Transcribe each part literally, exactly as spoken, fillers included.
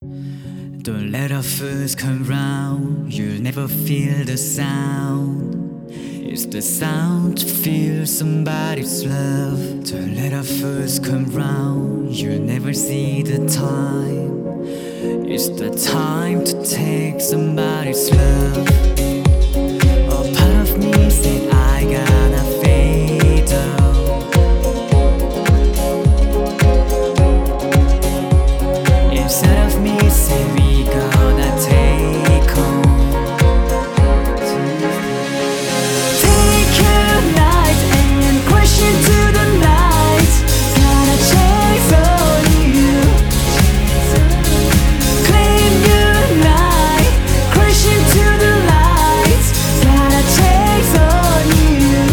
Don't let our first come round, you'll never feel the sound. It's the sound to feel somebody's love. Don't let our first come round, you'll never see the time. It's the time to take somebody's love. A part of me said I gotta fade out. Inside of me said we gotta take home. Take your night and crash into the night. Gotta chase on you. Claim your night, crash into the light. Gotta chase on you.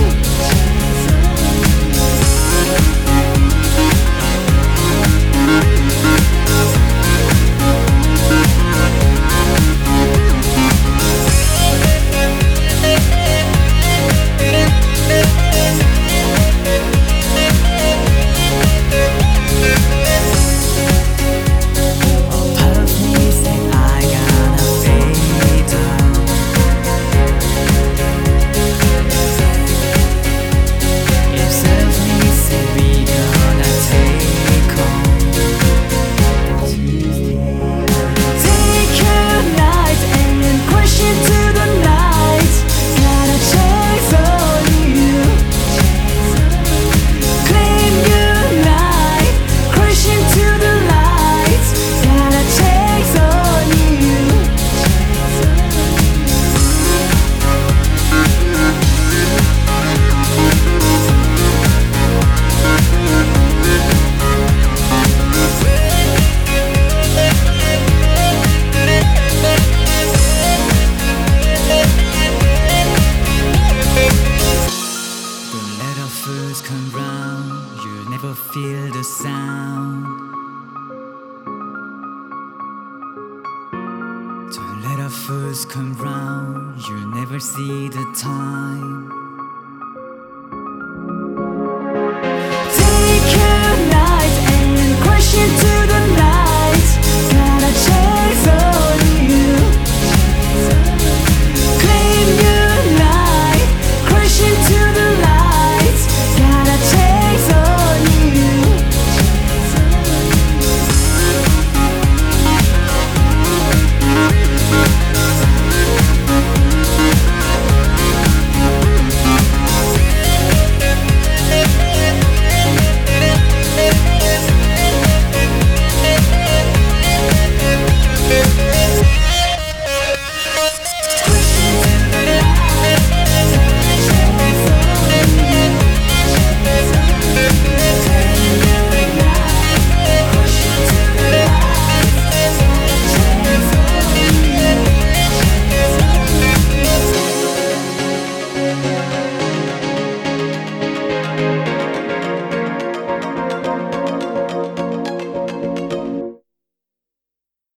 First come round, you'll never feel the sound. Don't let our first come round, you'll never see the time.